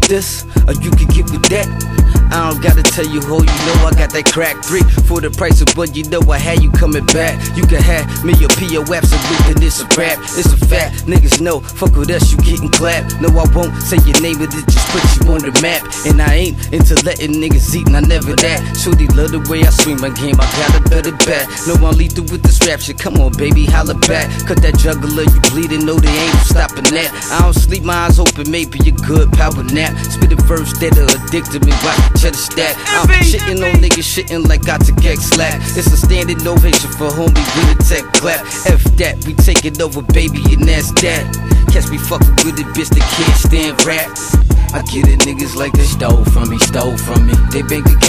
this, or you can get with that. I don't gotta tell you who, you know I got that crack 3 for the price of what you know I had you coming back. You can have me a P.O. absolute, and it's a rap, it's a fact. Niggas know, fuck with us, you getting clapped. No, I won't say your name, but it just put you on the map. And I ain't into letting niggas eat, and I never that. Shorty love the way I swing my game, I got a better bet. No, I'm lethal with this rap shit, come on baby, holla back. Cut that juggler, you bleeding, no they ain't stopping that. I don't sleep, my eyes open, maybe a good power nap. Spit a verse that'll addict me, watch the cheddar stack. I'm shitting on niggas, shitting like I took X slack. It's a standing ovation for homie with a tech clap. F that, we take it over baby, and that's that. Catch me fucking with it, bitch, they can't stand rap. I get it, niggas like they stole from me, They bank account